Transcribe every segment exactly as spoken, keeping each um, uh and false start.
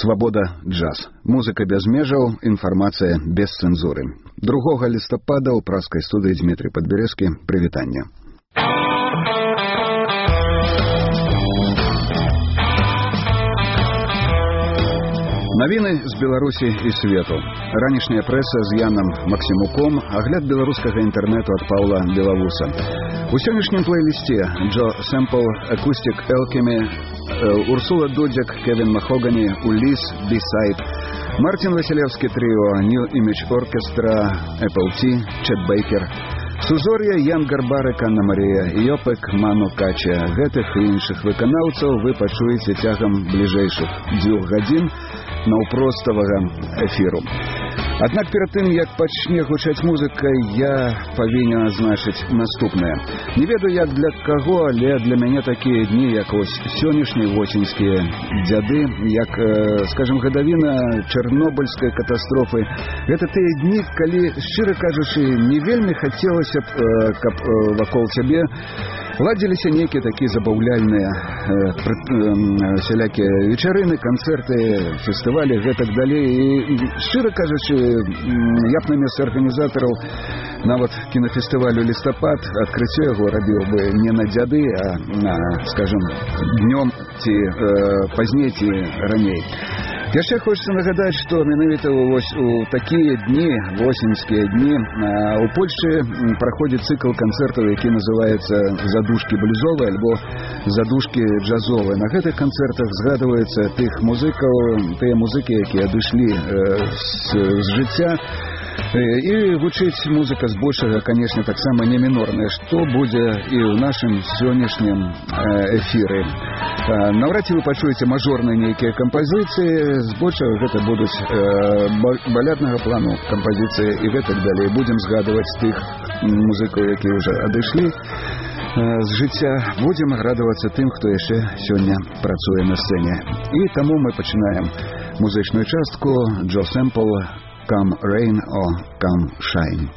Свабода джаз. Музыка без межаў, інфармацыя без цэнзуры. другога лістапада ў праскай студыі Дмітрий Падбярэзкі. Прывітанне. Навіны з Беларусі і свету. Ранішняя прэса з Янам Максімуком, агляд беларускага інтэрнэту ад Паўла Белавуса. У сённяшнім плейлісце Джо Сэмпл, Acoustic Alchemy, Урсула Дудзяк, Кевин Махогани, Улис, B-Side, Мартин Василевский трио, New Image Orchestra, Apple T, Чет Бейкер, Сузор'я, Ян Гарбарык, Анна Марія, Йопек, Ману Кача. Гэтых і іншых выканаўцаў вы пачуеце цягам бліжэйшых дзвюх гадзін наўпроставага эфіру. Аднак перад тым, як пачне гучаць музыка, я павінен адзначыць наступнае. Не ведаю, як для каго, але для мяне такія дні, як ось сённяшнія восеньскія дзяды, як, скажем, гадавіна чарнобыльскай катастрофы. Гэта тыя дні, калі, шчыра кажучы, не вельмі хацелася б, каб вакол цябе ладзіліся нейкія такія забаўляльныя сялякія вечарыны, канцэрты, фестывалі, гэтак далей. І, шчыра кажучы, я б на месцы арганізатараў нават кінафестывалю «Лістапад» адкрыццё яго рабіў бы не на дзяды, а на, скажем, днём ці э, пазней ці раней. Яшчэ хочется нагадаць, што менавіта вось у такія дні, восеньскія дні, у Польшчы праходзіць цыкл канцэртаў, які называецца «Задушкі блюзовыя» альбо «Задушкі джазовыя». На гэтых канцэртах згадваюцца тых музыкаў, тыя музыкі, якія адышлі э, з, з жыцця. І гучыць музыка збольшага, канешне, таксама не мінорная, што будзе і ў нашым сённяшнім эфіры. Наўрад ці вы пачуеце мажорныя нейкія кампазіцыі, збольшага гэта будуць баляднага плану кампазіцыі і гэтак далей. Будзем згадваць тых музыкаў, якія ўжо адышлі з жыцця. Будзем радавацца тым, хто яшчэ сёння працуе на сцэне. І таму мы пачынаем музычную частку. Джо Сэмпл, Come Rain or Come Shine.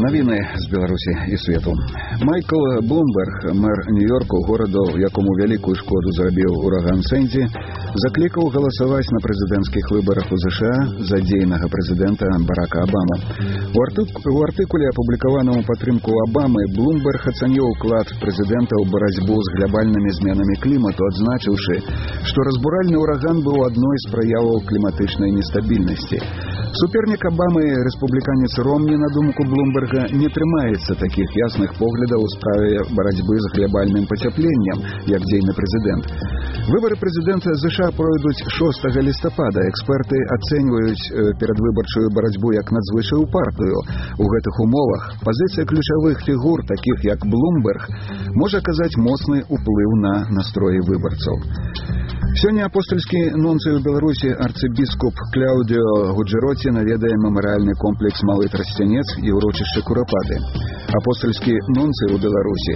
Навіны з Беларусі і свету. Майкл Блумберг, мэр Нью-Йорку, гораду, якому вялікую шкоду зрабіў ураган Сэнді, заклікаў галасаваць на прэзідэнцкіх выбарах у ЗША за дзейнага прэзідэнта Барака Абама. У, артык... у артыкуле, апублікаваным у падтрымку Абамы, Блумберг ацаніў уклад прэзідэнта ў барацьбу з глябальнымі зменамі клімату, адзначыўшы, што разбуральны ўраган быў адной з праяваў кліматычнай нестабільнасці. Супернік Абамы, рэспубліканец Ромні, на думку Блумберга, не трымаецца такіх ясных поглядаў у справе барацьбы з глябальным пацяпленнем, як дзейны прэзідэнт. Выбары прэзідэнта ЗША пройдуць шостага лістапада. Эксперты ацэньваюць перадвыбарчую барацьбу як надзвычай упартую. У гэтых умовах пазіцыя ключавых фігур, такіх як Блумберг, можа аказаць моцны ўплыў на настроі выбарцаў. Сёння апостальскі нунцый у Беларусі арцыбіскуп Кляудио Гуджэроці наведае мемарыяльны комплекс Малы Трасцянец і ўрочышча Курапаты. Апостальскі нунцый у Беларусі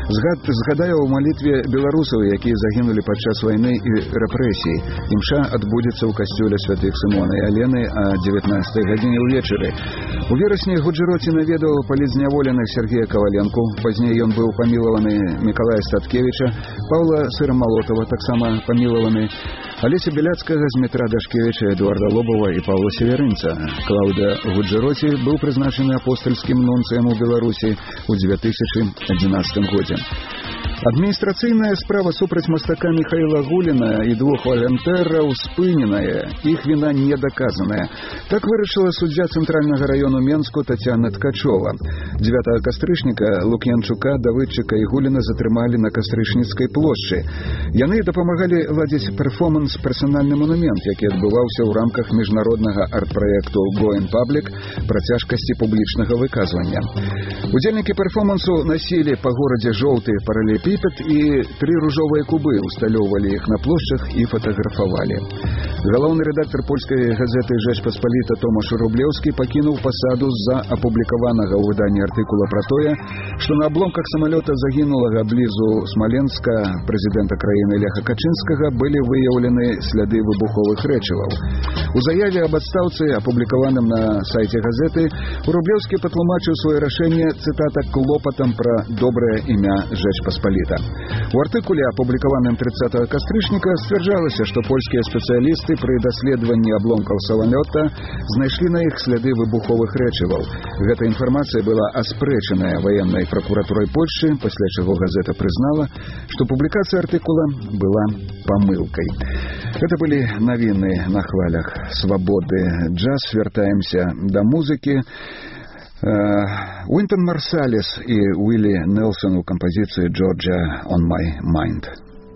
згадае ў малітве беларусаў, якія загінулі падчас вайны і рэпрэсій. Імша адбудзецца ў касцёле святых Сымона і Алены а дзевятнаццатай гадзіне ўвечары. У верасні Гуджэроці наведаў палітзняволеных Сергея Каваленку, пазней ён быў памілаваны Мікалая Статкевіча, Паўла Сырамалотава таксама памілаваны, Алеся Беляцкага, Змітра Дашкевіча, Эдуарда Лобова і Паўла Северынца. Клаўдыя Гуджэроці быў прызначаны апостальскім нунцыем у Беларусі ў дзве тысячы адзінаццатым годзе. Адміністрацыйная справа супраць мастака Михаила Гуліна і двух валантэраў спыненая, іх віна не даказаная. Так вырашыла суддзя Цэнтральнага раёну Менску Тацяна Ткачова. дзевятага кастрычніка Лук'янчука, Давыдчыка і Гуліна затрымалі на Кастрычніцкай плошчы. Яны дапамагалі ладзіць перформанс «Персанальны монумент», які адбываўся ў рамках міжнароднага арт-праекту «Go in Public» пра цяжкасці публічнага выказвання. Удзельнікі перформансу насілі па горадзе жоўты паралелепіпед і тры ружовыя кубы, усталёўвалі іх на плошчах і фатаграфавалі. Галоўны рэдактар польскай газеты «Жэч Паспаліта» Томаш Рублеўскі пакінуў пасаду з-за апублікаванага ў выданні артыкула пра тое, што на абломках самалёта загінулага блізу Смаленска прэзідэнта краіны Леха Качынскага былі выяўлены сляды выбуховых рэчываў. У заяве аб адстаўцы, апублікаваным на сайце газеты, Рублеўскі патлумачыў сваё рашэнне, цытата, клопатам пра добрае імя Жэч Паспаліта. У артыкуле, апублікаваным трыццатага кастрычніка, сцвярджалася, што польскія спецыялісты пры даследаванні абломкаў самалёта знайшлі на іх сляды выбуховых рэчываў. Гэта інфармацыя была аспрэчаная ваеннай пракуратурай Польшчы, пасля чаго газета прызнала, што публікацыя артыкула была памылкай. Гэта былі навіны на хвалях свабоды. Джаз, вяртаемся да музыкі. Уинтон Марсалес і Уилли Нелсон у кампазіцыі «Georgia on my mind».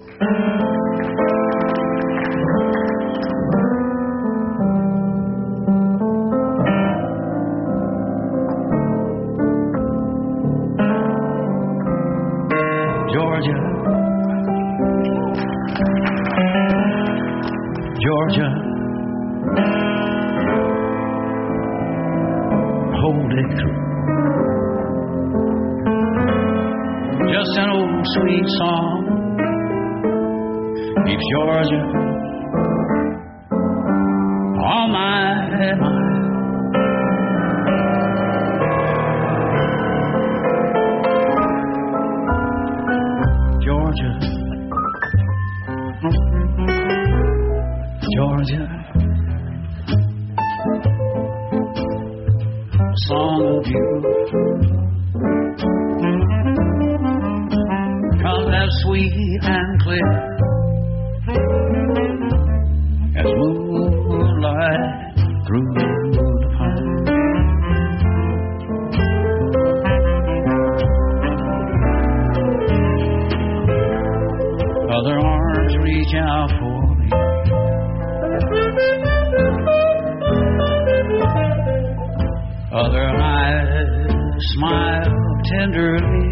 Georgia, Georgia, hold it through. Just an old sweet song keeps Georgia on my mind. Georgia, Georgia, a song of you comes as sweet and clear as moonlight through the pine. Other arms reach out for me, other eyes smile tenderly.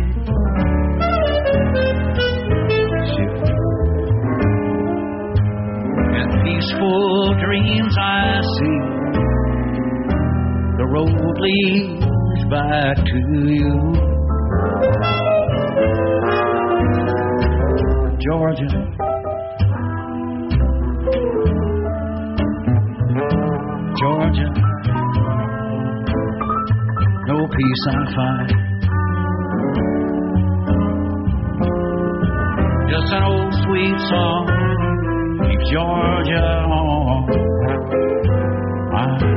In peaceful dreams I see the road leads back to you. Georgia, Georgia, no peace I find. Just an old sweet song keeps Georgia on my mind.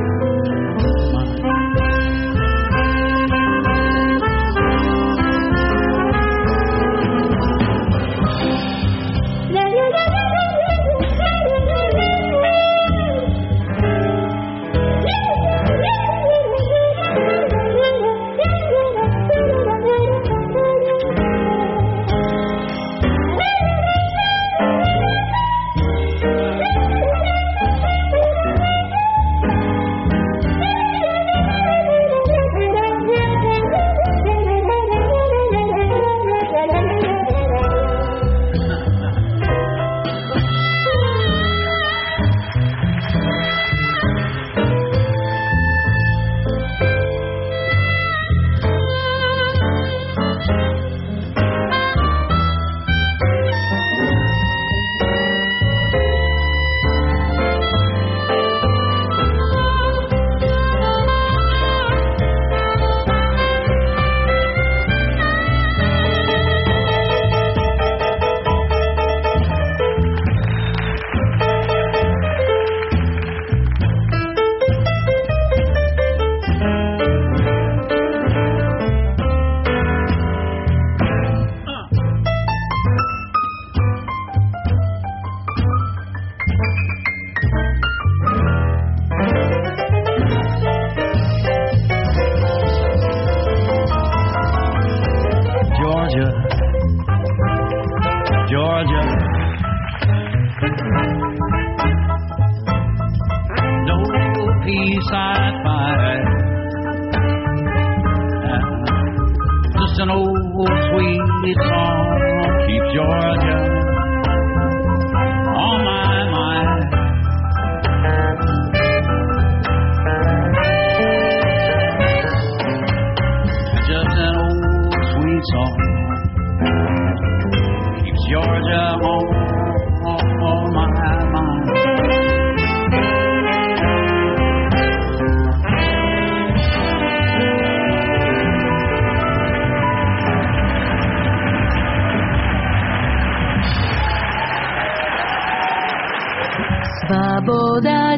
Svoboda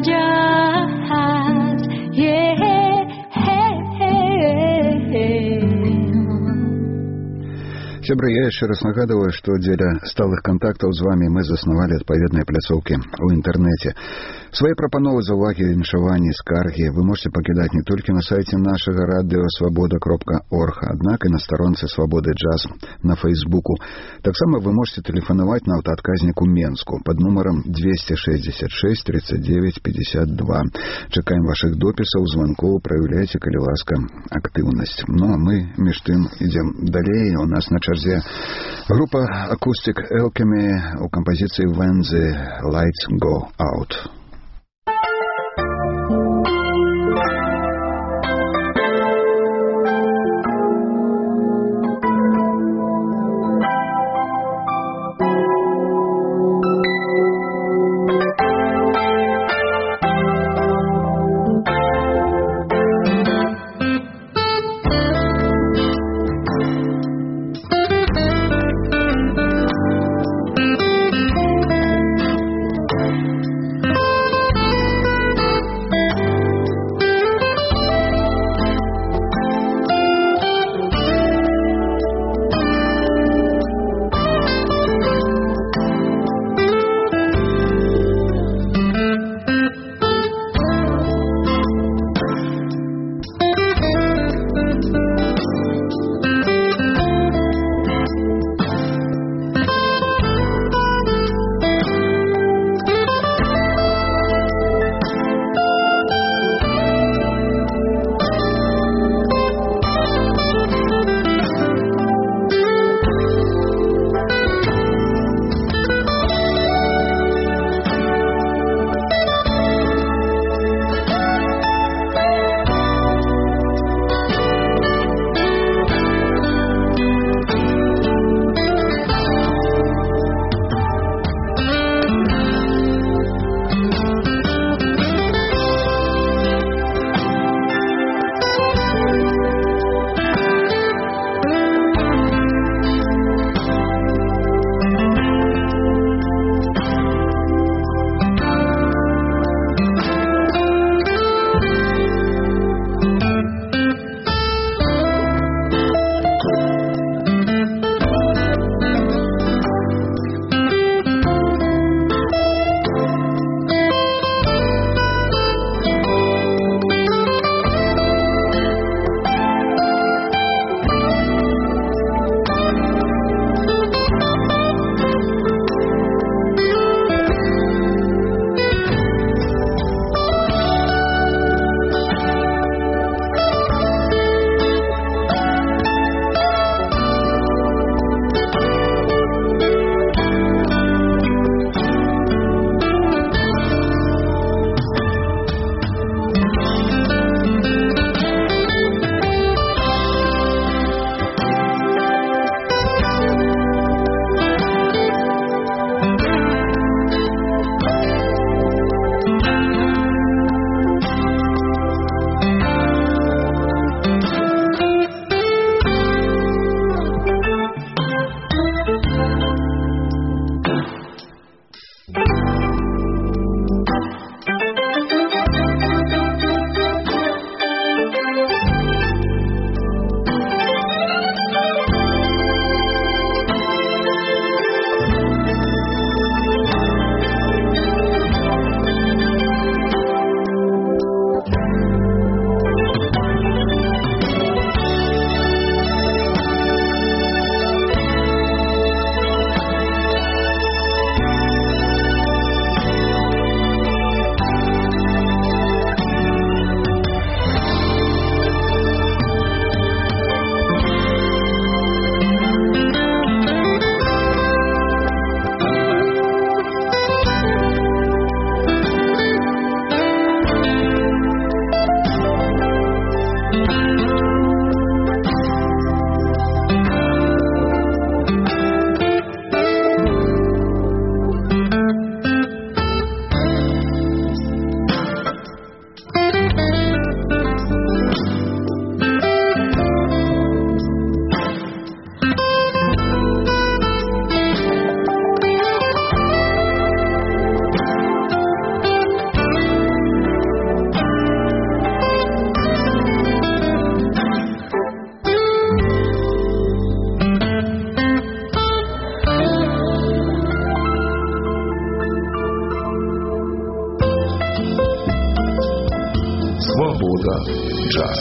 jazz, yeah, hey, hey. Сябры, я яшчэ раз нагадываю, што дзеля сталых кантактаў з вамі мы заснавалі адпаведныя пляцоўкі ў інтэрнэце. Свае прапановы, заўвагі, віншаванні, скаргі вы можете пакідаць не толькі на сайце нашага радыё свабода кропка орг, аднак і на старонцы Свабоды Джаз на Фейсбуку. Таксама вы можете тэлефанаваць на аўтаадказніку Менску пад нумарам двести шестьдесят шесть тридцать девять пятьдесят два. Чакаем вашых допісаў, званкоў, праяўляйце, калі ласка, актыўнасць. Ну а мы між тым ідзем далей. У нас на чарзе група Acoustic Alchemy у кампазіцыі When the Lights Go Out. Thank you. Свобода джаз.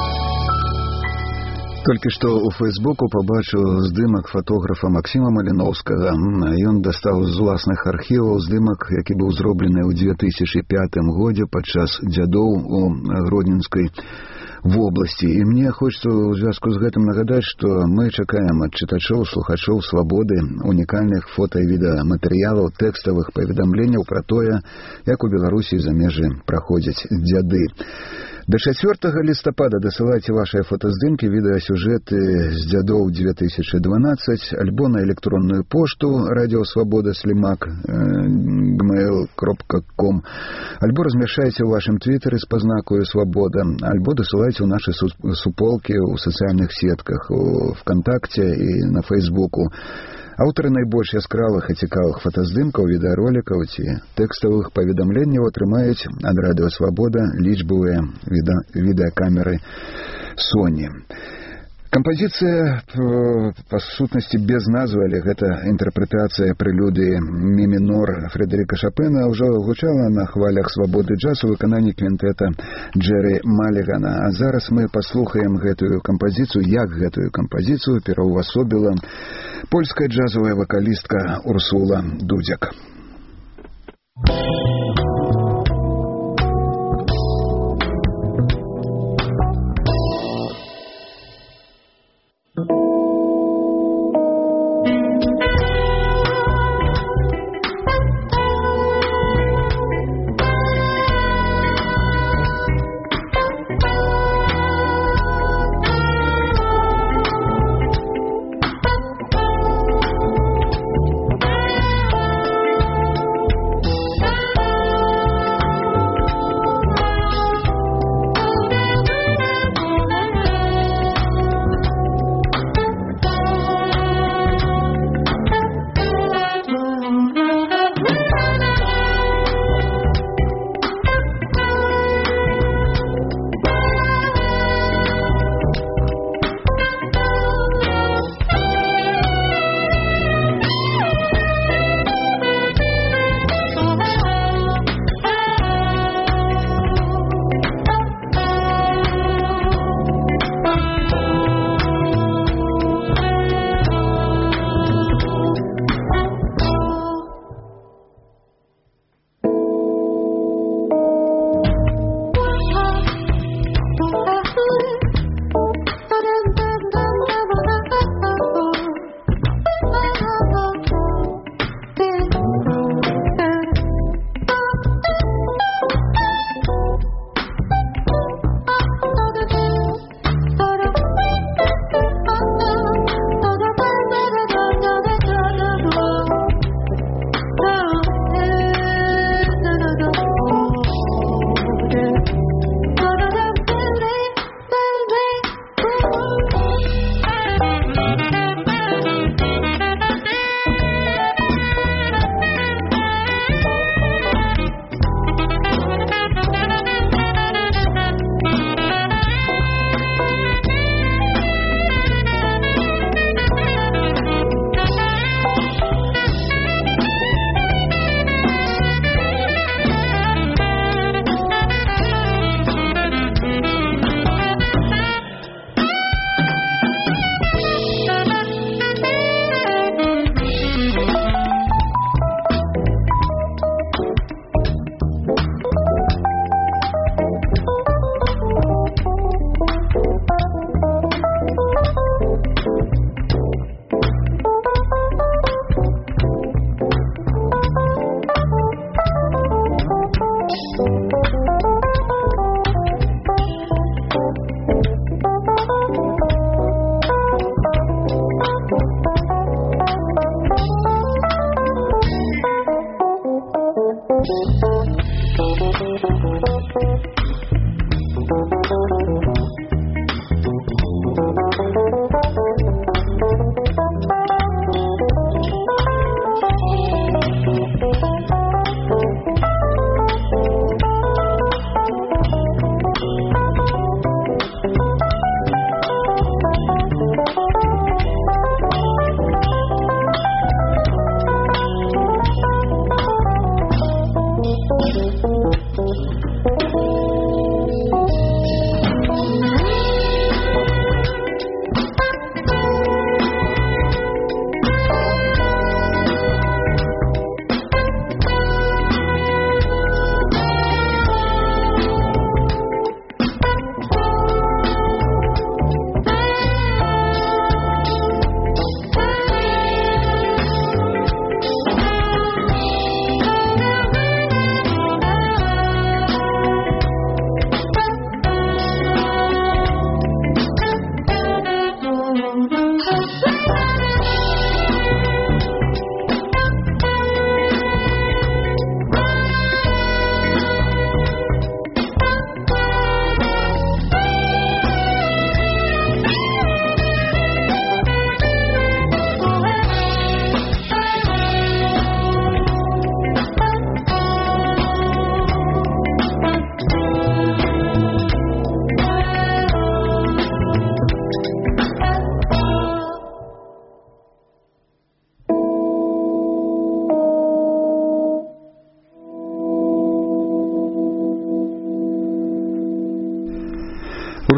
Толькі што ў Фэйсбуку пабачыў здымак фатографа Максіма Маліноўскага. Ён дастаў з уласных архіваў здымак, які быў зроблены ў две тысячы пятым годзе падчас дзядоў у Гродненскай вобласці. І мне хочется ў звязку з гэтым нагадаць, што мы чакаем ад чытачоў, слухачоў Свабоды унікальных фота і відэаматэрыялаў, тэкставых паведамленняў пра тое, як у Беларусі за межы праходзяць дзяды. До чацвёртага лістапада дасылайце вашыя фотаздымкі, відэасюжэты з дзядоў две тысячи дванадцать, альбо на электронную пошту радиосвобода слимак джимейл кропка ком, альбо размяшчайце ў вашым твиттере з пазнакою «Свобода», альбо дасылайце ў нашы суполкі ў сацыяльных сетках, у ВКонтакте і на Фейсбуку. Аўтары найбольш яскравых і цікавых фотаздымкаў, відэаролікаў ці тэкставых паведамленняў атрымаюць ад радыё «Свабода» лічбавыя відэакамеры Sony. Кампазіцыя, па сутнасці, без назвы, але гэта інтэрпрэтацыя прэлюдыі мі мінор Фрэдэрыка Шопена, ўжо гучала на хвалях Свабоды джаз у выкананні квінтэта Джэры Малігана. А зараз мы паслухаем гэтую кампазіцыю, як гэтую кампазіцыю пераўвасобіла польская джазовая вакалістка Урсула Дудзяк.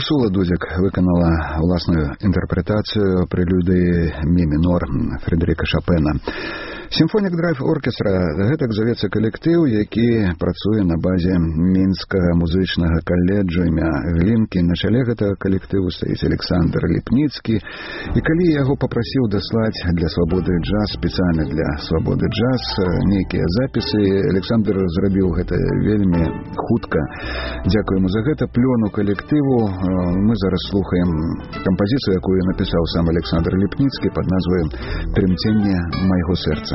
Урсула Дудзік виконала власну інтерпретацію прелюдії мі мінор Фредеріка Шопена. Сімфонік Драйв Оркестра – гэтак завецца калектыў, які працуе на базе Мінскага музычнага каледжу імя Глінкі. На чале гэтага калектыву стаіць Александр Ліпніцкі. І калі яго папрасіў даслаць для свабоды джаз, спецыяльна для свабоды джаз, нейкія запісы, Александр зрабіў гэта вельмі хутка. Дзякуем за гэта плёну калектыву. Мы зараз слухаем кампазіцыю, якую напісаў сам Александр Ліпніцкі пад назвай «Тремценне майго сэрца».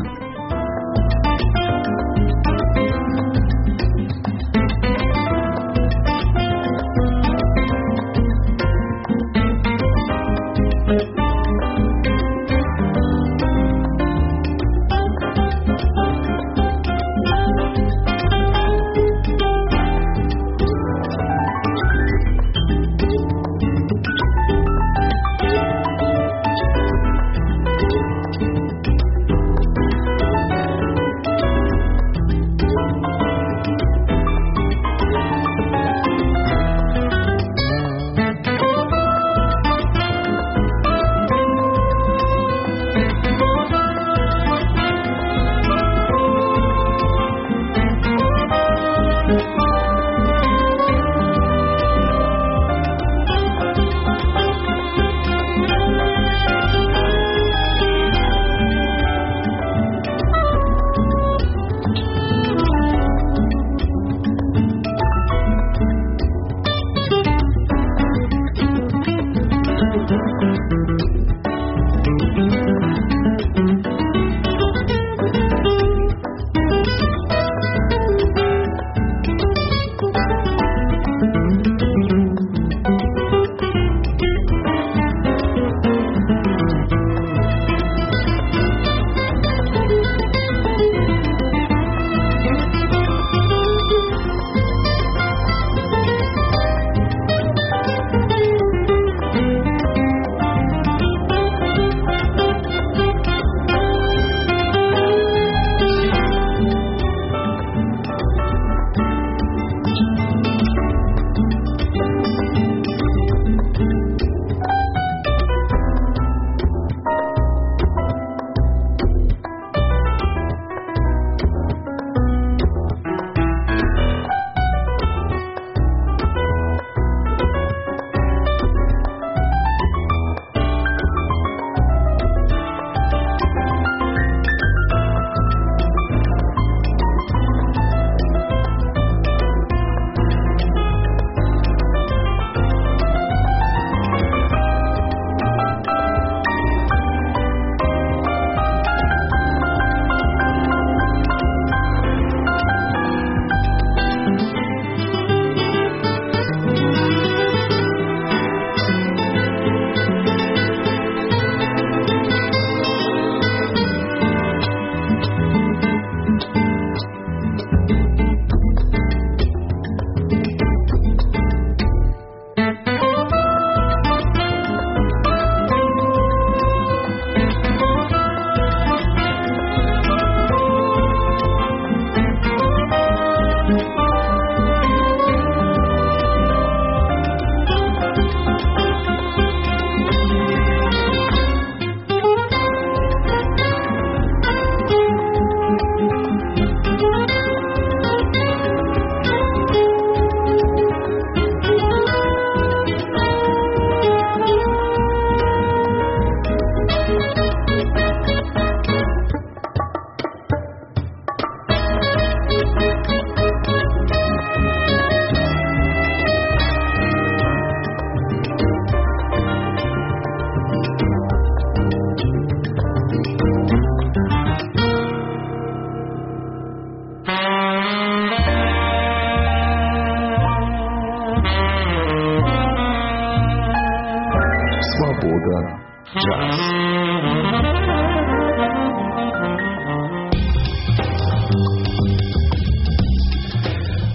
Свобода джаз.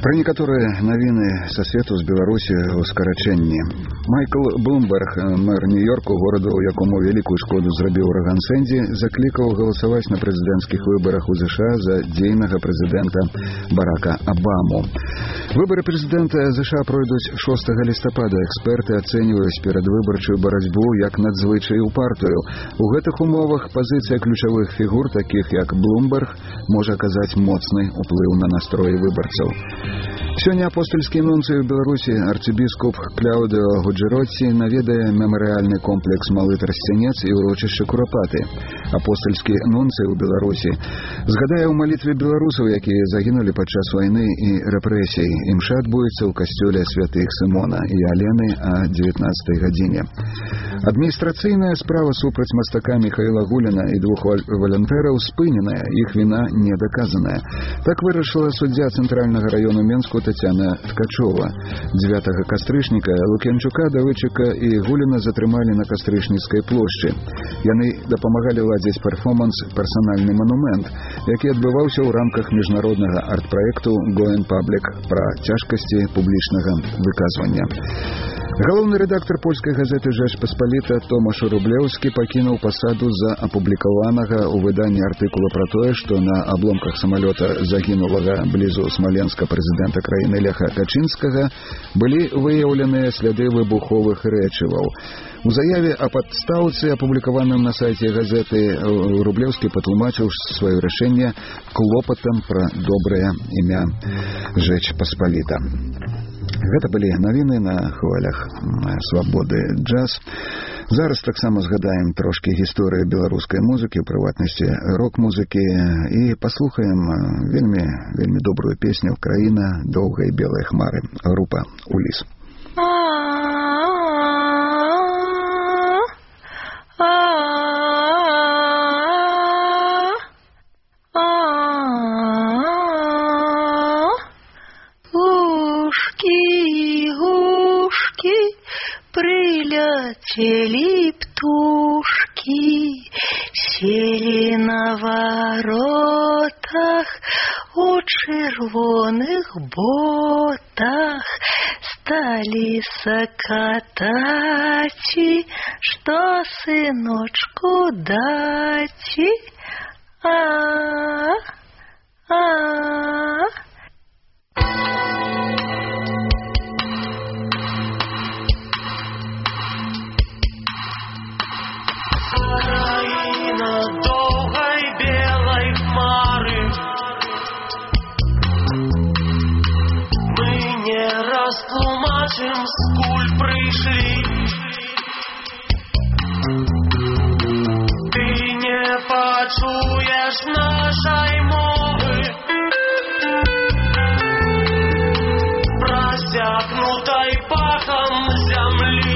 Пра некаторыя навіны са свету з Беларусі ў скарачэнні. Майкл Блумберг, мэр Нью-Йорку, гораду, якому вялікую шкоду зрабіў ураган Сэнді, заклікаў галасаваць на прэзідэнцкіх выбарах у ЗША за дзейнага прэзідэнта Барака Абаму. Выбары прэзідэнта ЗША пройдуць шостага лістапада. Эксперты ацэньваюць перадвыбарчую барацьбу як надзвычай упартую. У гэтых умовах пазіцыя ключавых фігур, такіх як Блумберг, можа аказаць моцны ўплыў на настроі выбарцаў. Сёння апостольскі нунцый у Беларусі арцыбіскуп Кляудыо Гуджэротці наведае мемарыяльны комплекс Малы Трасцянец і урочышча Курапаты. Апостольскі нунцый у Беларусі згадае ў малітве беларусаў, якія загінулі падчас вайны і рэпрэсій. Імша адбудзецца ў касцёле святых Сымона і Алены о дзевятнаццатай гадзіне. Адміністрацыйная справа супраць мастака Міхаіла Гуліна і двух валантэраў спыненая, іх віна не даказаная. Так вырашыла суддзя Цэнтральнага раёну Менску Тацяна Ткачова. дзевятага кастрычніка Лук'янчука, Давыдчыка і Гуліна затрымалі на Кастрычніцкай плошчы. Яны дапамагалі ладзіць перформанс «Персанальны манумент», які адбываўся ў рамках міжнароднага арт-праекту «Гоэн Паблік» пра цяжкасці публічнага выказвання. Галоўны рэдактар польскай газеты «Жэч Паспаліта» Томаш Рублеўскі пакінуў пасаду з-за апублікаванага ў выданні артыкула пра тое, што на абломках самалёта загінулага блізу Смаленска прэзідэнта краіны Леха Качынскага былі выяўленыя сляды выбуховых рэчываў. У заяве аб адстаўцы, апублікаваным на сайце газеты, Рублеўскі патлумачыў сваё рашэнне клопатам пра добрае імя «Жэч Паспаліта». Гэта былі навіны на хвалях свабоды джаз. Зараз таксама згадаем трошкі гісторыю беларускай музыкі, у прыватнасці рок-музыкі, і паслухаем вельмі, вельмі добрую песню «Краіна доўгай белай хмары», група «Уліс». Прилетели птушки, сели на воротах, у червоных ботах стали сокатати, что сыночку дати. А-а-а. Краіна доўгай белай хмары, мы не растлумачым, скуль прыйшлі. Ты не пачуеш нашай мовы, прасякнутай пахам зямлі.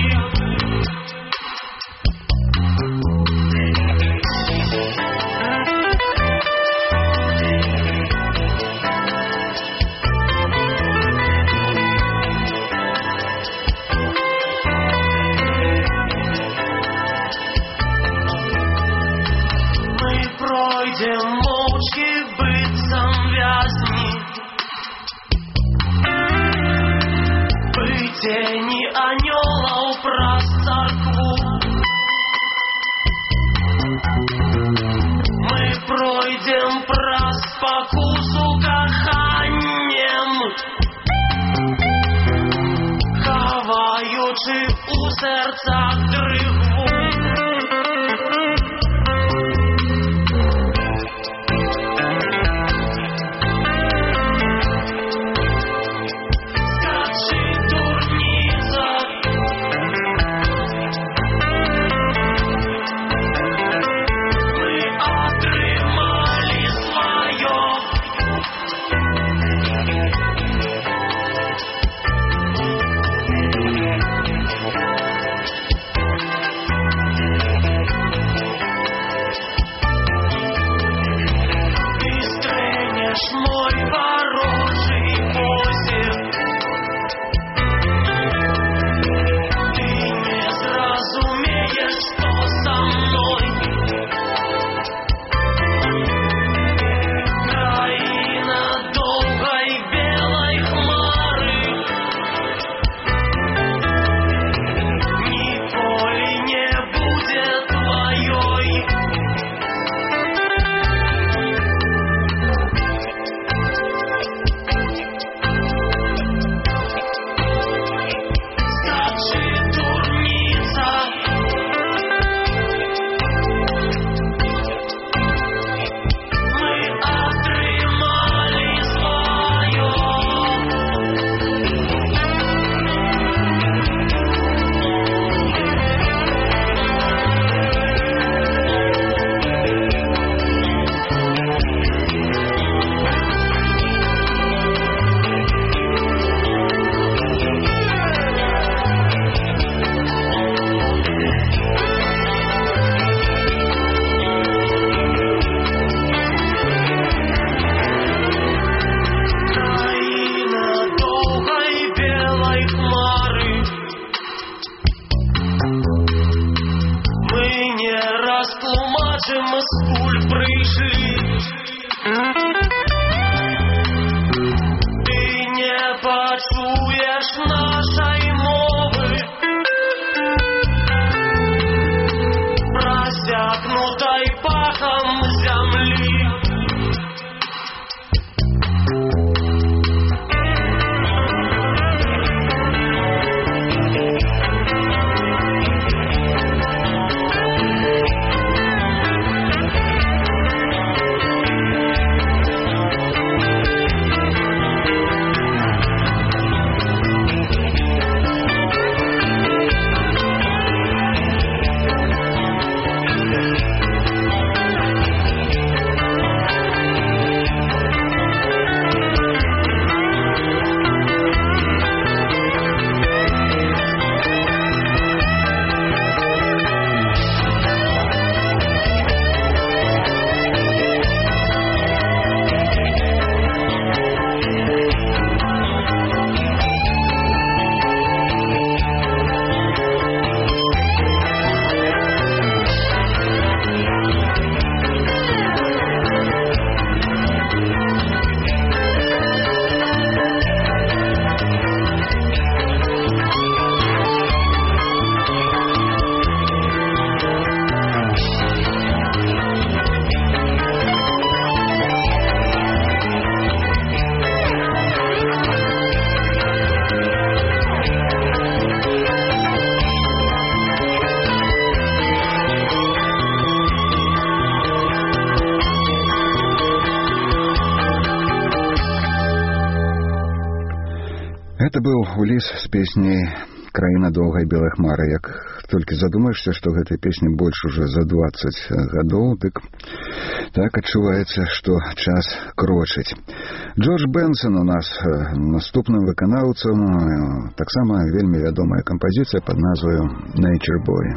Гэта быў Уліс з песняй «Краіна доўгай белай хмары». Як толькі задумаешся, што гэтай песні больш уже за дваццаць гадоў, дык так адчуваецца, што час крочыць. Джордж Бенсон у нас наступным выканаўцам, таксама вельмі вядомая кампазіцыя пад назваю «Nature Boy».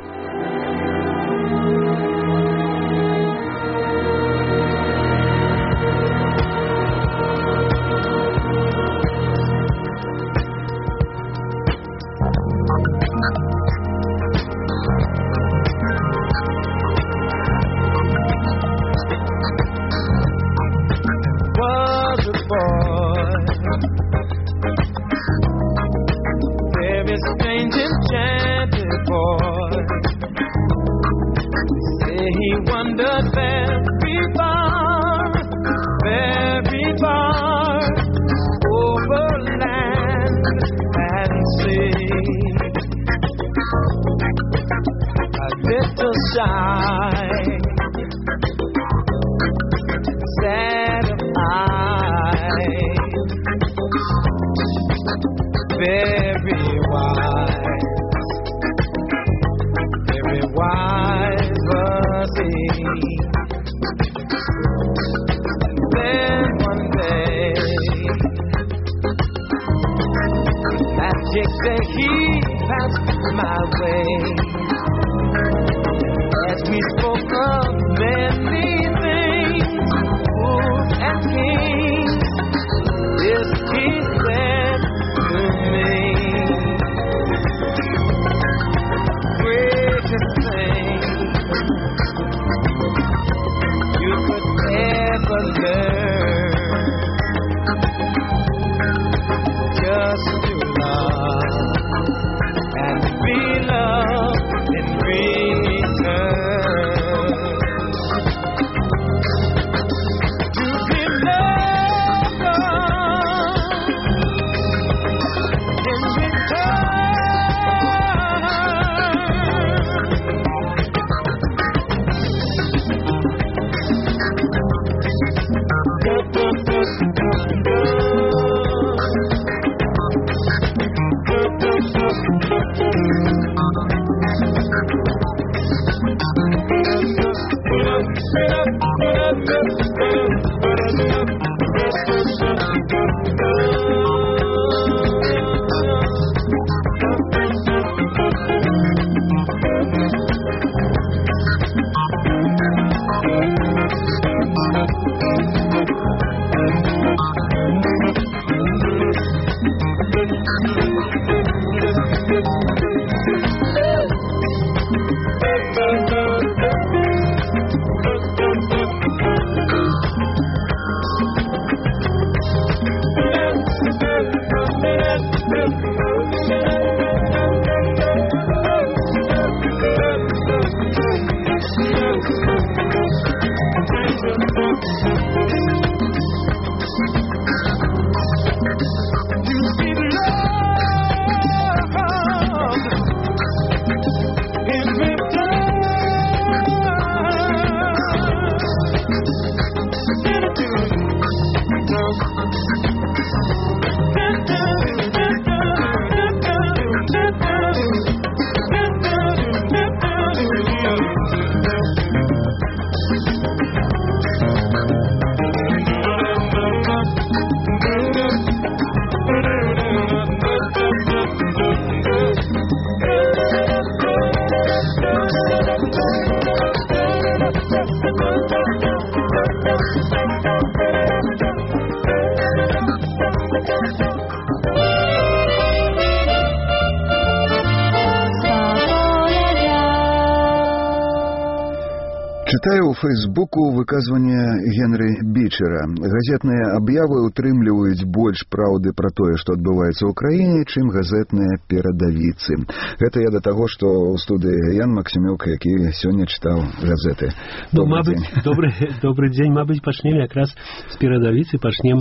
Чытаю ў Фэйсбуку выказванне Генры Бичера. Газетныя аб'явы ўтрымліваюць больш праўды пра тое, што адбываецца ў краіне, чым газетныя перадавіцы. Гэта я да таго, што ў студыі Ян Максімюк, які сёння чытаў газеты. Ну, мабыць, добры, добры дзень. Мабыць, пачнем якраз з перадавіцы, пачнем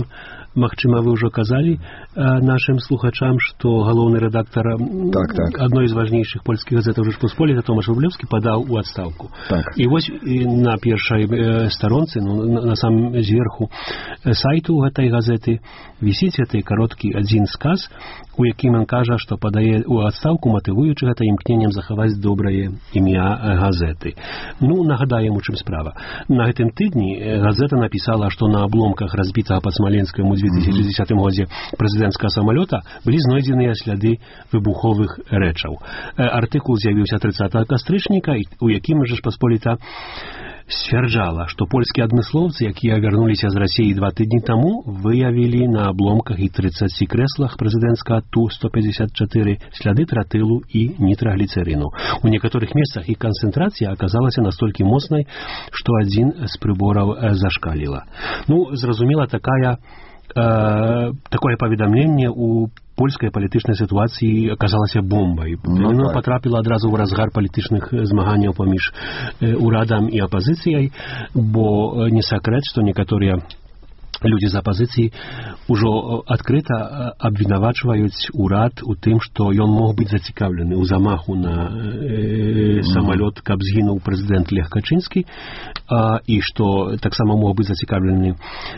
Магчыма, вы ўжо казалі нашым слухачам, што галоўны рэдактар так, так. адной з важнейшых польскіх газетаў «Жэчпасполіта» Томаш Рублёўскі падаў у адстаўку. Так. І вось на першай старонцы, ну, на самым зверху сайту гэтай газеты вісіць гэты кароткі адзін сказ, у якім ён кажа, што падае ў адстаўку, матывуючы гэта імкненнем захаваць добрае імя газеты. Ну, нагадаем, у чым справа. На гэтым тыдні газета напісала, што на абломках разбітага пад Смаленскім у две тысячи десятым годзе прэзідэнцкага самалёта былі знойдзеныя сляды выбуховых рэчаў. Артыкул з'явіўся трыццатага кастрычніка, у якім Жэчпасполіта сцвярджала, што польскія адмыслоўцы, якія вярнуліся з Расіі два тыдні таму, выявілі на абломках і трыццаці крэслах прэзідэнцкага Ту сто пятьдесят четыре сляды тротылу і нітрагліцэрыну. У некаторых месцах іх канцэнтрацыя аказалася настолькі моцнай, што адзін з прыбораў зашкаліла. Ну, зразумела, такая э, такое паведамленне у польскай палітычнай сітуацыі аказалася бомбай. Ну, Яно так. патрапіла адразу ў разгар палітычных змаганняў паміж э, урадам і апазіцыяй, бо не сакрэт, што некаторыя людзі з апазіцыі ўжо адкрыта абвінавачваюць урад у тым, што ён мог быць зацікаўлены ў замаху на э, самалёт, каб згінуў прэзідэнт Лех Качынскі, а, і што таксама мог быць зацікаўлены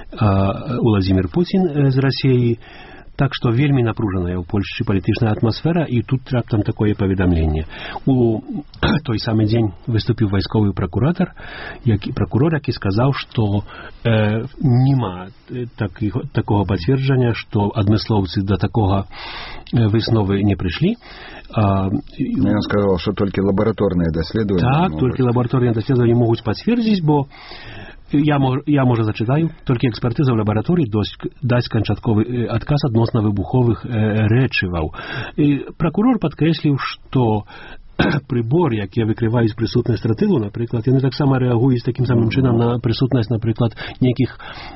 а, Уладзімір Пуцін з Расіі. Так што вельмі напружаная ў Польшчы палітычная атмасфера, і тут раптам такое паведамленне. У той самы дзень выступіў вайсковы пракуратар, які пракурор, які сказаў, што э, нема такі, такога пацверджання, што адмыслоўцы да такога высновы не прыйшлі. А, ён сказаў, што толькі лабараторныя даследаванні. Так, толькі лабараторныя даследаванні могуць пацвердзіць, бо Я, я можа зачытаю, толькі экспертыза ў лабараторыі дасць канчатковы адказ адносна выбуховых э, рэчываў. І пракурор падкрэсліў, што прыбор, якія выкрываюць прысутнасць тротылу, напрыклад, яны таксама рэагуюць такім самым чынам на прысутнасць, напрыклад, нейкіх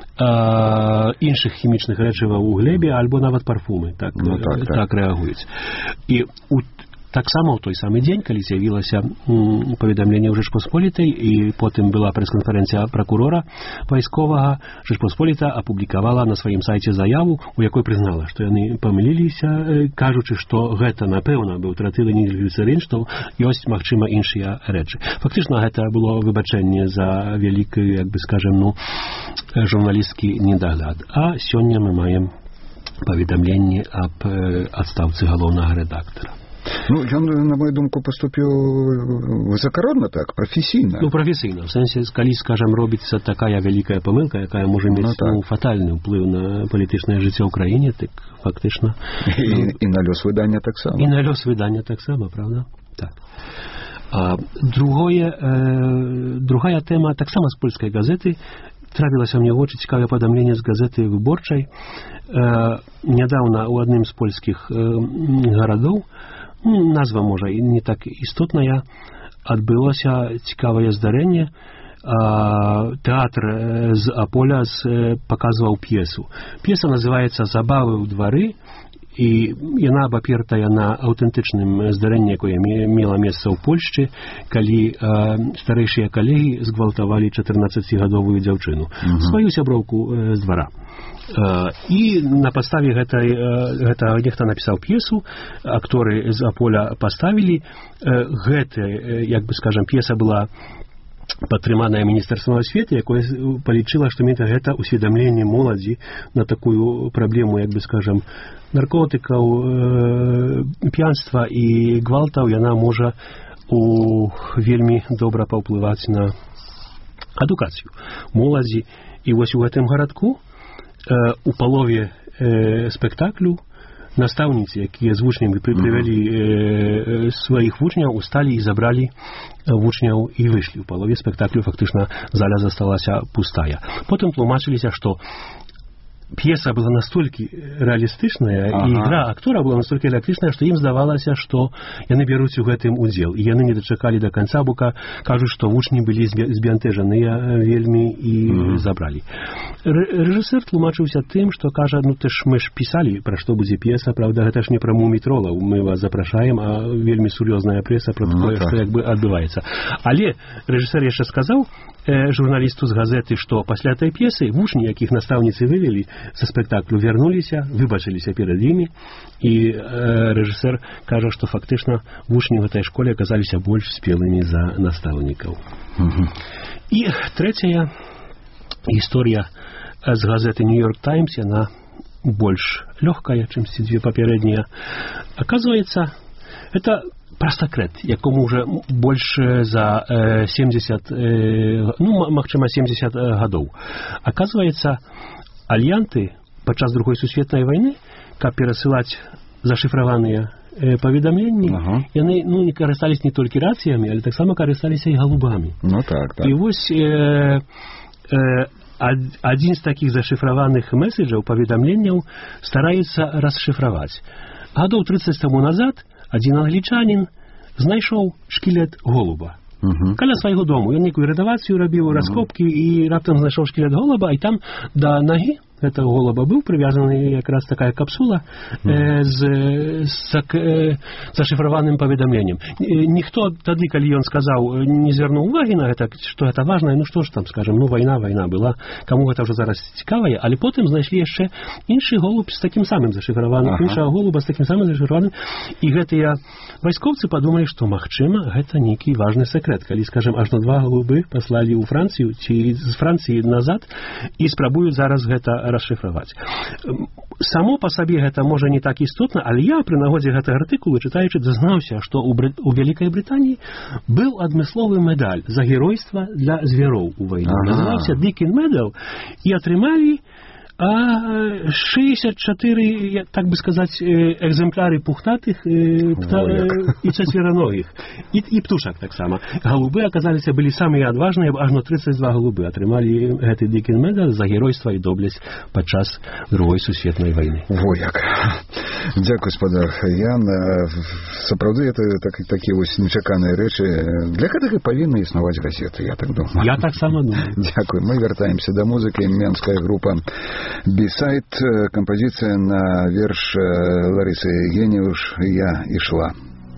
э, іншых хімічных рэчываў у глебе альбо нават парфумы. Так, ну, так, так. так рэагуюць. І у таксама ў той самы дзень, калі з'явілася м, паведамленне ў Жэчпасполітай, і потым была прэс-канферэнцыя пракурора вайсковага, Жэчпасполіта апублікавала на сваім сайце заяву, у якой прызнала, што яны памыліліся, э, кажучы, што гэта, напэўна, быў тротыл і нітрагліцэрын, што ёсць, магчыма, іншыя рэчы. Фактычна, гэта было выбачэнне за вялікі, як бы скажем, ну, журналістскі недагляд. А сёння мы маем паведамленне аб э, адстаўцы галоўнага рэдактара. Ну, ён, на мою думку, паступіў высакародна так, прафесійна. Ну, прафесійна. В сэнсе, калі, скажем, робіцца такая вялікая памылка, якая можа мець ну, так. ну, фатальны ўплыў на палітычнае жыццё ў краіне, так фактычна... І, ну, і на лёс выдання таксама. І на лёс выдання таксама, правда? Так. А, другое, э, другая тэма таксама з польскай газеты. Трапілася мне вочы цікавае паведамленне з газеты «Выборчай». Э, нядаўна ў адным з польскіх э, гарадоў, назва, можа, і не так істотная, адбылося цікавае здарэнне. Тэатр з Аполя паказваў п'есу. П'еса называецца «Забавы ў двары», і яна абапертая на аўтэнтычным здарэнні, якое мела месца ў Польшчы, калі э, старэйшыя калегі згвалтавалі чатырнаццацігадовую дзяўчыну, uh-huh. сваю сяброўку э, з двара. Э, і на падставе гэтай, э, гэта нехта напісаў п'есу, акторы з Аполя паставілі. Э, гэта, э, як бы скажам, п'еса была падтрыманая міністэрствам асветы, якое палічыла, што менавіта гэта усведамленне моладзі на такую праблему, як бы скажам, наркотыкаў, э, п'янства і гвалтаў, яна можа у вельмі добра паўплываць на адукацыю моладзі. І вось у гэтым гарадку э, у палове э, спектаклю настаўніцы, якія з вучнямі прывялі э, сваіх вучняў, усталі і забралі вучняў і выйшлі. У палове спектаклю фактычна заля засталася пустая. Потым тлумачыліся, што п'еса была настолькі рэалістычная, ага. і ігра актора была настолькі рэалістычная, што ім здавалася, што яны бяруць у гэтым удзел. І яны не дачакалі да канца, бо кажуць, што вучні былі збянтэжаныя вельмі і mm-hmm. забралі. Рэжысэр тлумачыўся тым, што кажа, ну ты ж мы ж пісалі, пра што будзе п'еса, правда, гэта ж не пра мумітролаў, мы вас запрашаем, а вельмі сур'ёзная п'еса пра тое, mm-hmm. што як бы адбываецца. Але рэжысэр яшчэ сказаў э, журналісту з газеты, што пасля той п'есы вучні, якіх настаўніцы вывелі, са спектаклю вярнуліся, выбачыліся перад імі, і э, рэжысэр кажа, што фактычна вучні ў гэтай школе аказаліся больш спелымі за настаўнікаў. Uh-huh. І трэцяя гісторыя з газеты «Нью-Йорк Таймс», яна больш лёгкая, чымсьці дзве папярэднія. Аказваецца, это прастакрэт, якому уже больш за э, семьдесят, э, ну, магчыма, семьдесят гадоў. Аказваецца, альянты падчас другой сусветнай вайны, каб перасылаць зашифраваныя э, паведамленні, ага. яны ну, не карыстались не толькі рацыямі, але таксама карысталіся і галубамі. Ну так, так. І вось э, э, адзін з такіх зашифраваных месседжаў, паведамленняў стараецца расшифраваць. Гадоў тридцать таму назад адзін англічанін знайшоў шкілет голуба. Uh-huh. Каля свайго дому. Ён некую рэдавацыю рабіў, uh-huh. раскопкі, і раптам знайшоў шкілет голуба, і там да нагі гэтага голуба быў прывязаны якраз такая капсула uh-huh. э, з, з э, зашифраваным паведамленнем. Ніхто тады, калі ён сказаў, не звярнуў увагі на гэта, што гэта важна, ну што ж там, скажем, ну вайна, вайна была, каму гэта ўжо зараз цікавае, але потым знайшлі яшчэ іншы голуб з такім самым зашифраваным, uh-huh. іншага голуба з такім самым зашифраваным, і гэтыя вайскоўцы падумалі, што магчыма, гэта нейкі важны секрет, калі, скажем, аж на два голубы паслалі ў Францыю ці з Францыі назад і спрабуюць зараз гэта расшифраваць. Само па сабе гэта можа не так істотна, але я пры нагодзе гэтага артыкулу, чытаючы, дазнаўся, што ў, Бры... у Вялікай Брытаніі быў адмысловы медаль за геройства для звяроў у вайне. Ага. Называўся Дикін медал, і атрымалі а шестьдесят четыре, так бы сказать, экземпляры пухнатых пта... и четвероногих, и, и птушек так само. Голубы оказались были самые отважные, аж на тридцать два голубы атрымали гэты Дикін медаль за геройство и доблесть падчас другой сусветнай войны. Во як. Дзякуй, спадар Ян. Сапраўды это так, такие вось нечаканыя рэчы. Для гэтага павінны існаваць газеты, я так думаю. Я так само думаю. Дзякуй. Мы вяртаемся до музыкі. Менская група «Бисайд», композиция на верш Ларисы Гениуш «Я и шла».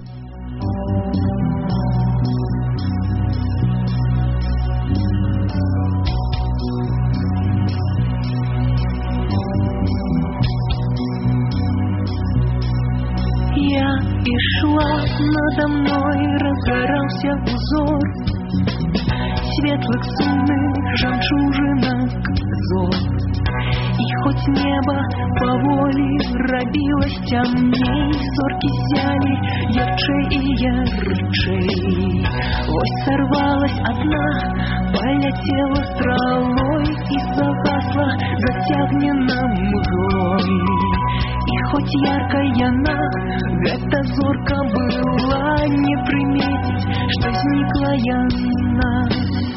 Я и шла, надо мной разгорался узор светлых сумных жемчужинок зор. И хоть небо поволі робилось темней, зорки зяли ярче и ярчей. Ось сорвалась одна, полетела стрелой и загасла затягнена мглой. И хоть яркая она, эта зорка была, не приметить, что сникла яна,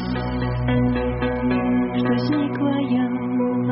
что сникла яна.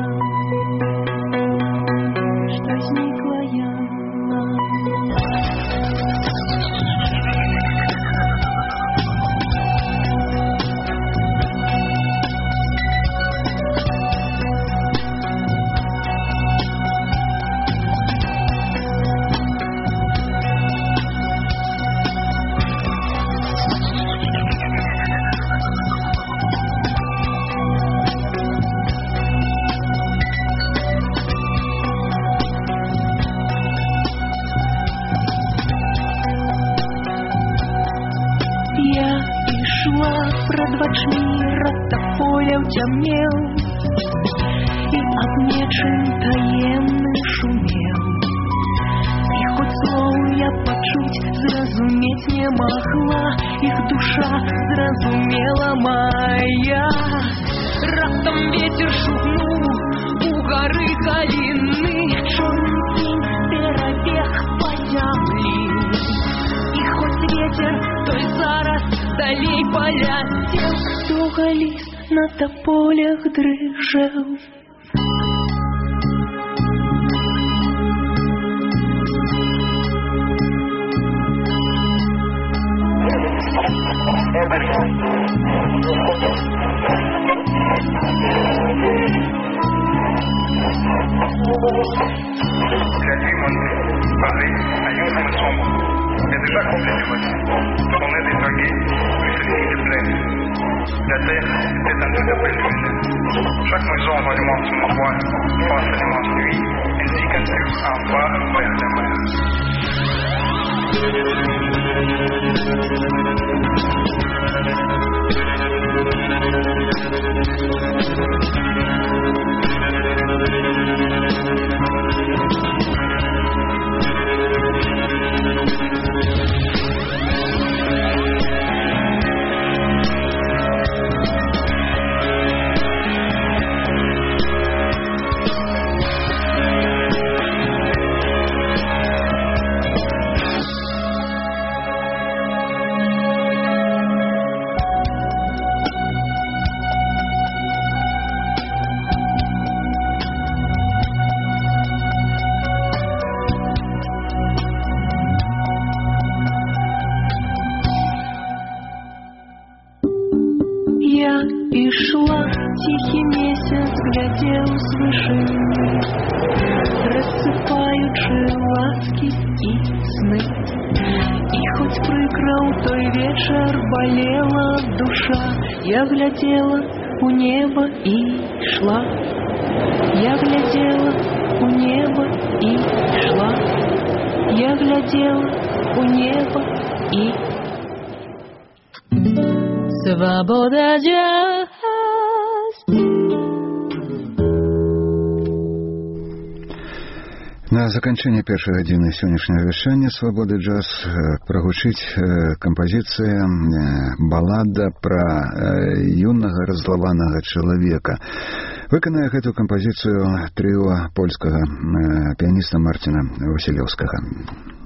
Темнел и от нечин таемны шумел. И хоть слово я почуть зразуметь не могла, их душа зразумела моя. Раптом ветер шумнул у горы калины, черный тень перебег по земле. И хоть ветер той зараз далей полетел, кто лист на тополях дрыжел. La terre est un tout appel. Chaque maison va alimente son envoi, passe alimente lui, ainsi qu'un flux en bas vers la mer. И шла, тихий месяц глядел с вышины, рассыпаючи ласки и сны. И хоть прыграл той вечер, болела душа, я глядела у неба и шла. Я глядела у неба и шла. Я глядела у неба и свобода джаз. На заканчэнне першай гадзіны сённяшняга вяшчання «Свабоды джаз» прагучыць кампазіцыя балада пра юнага раззлаванага чалавека. Выканае гэту кампазіцыю трыо польскага піяніста Марціна Васілеўскага.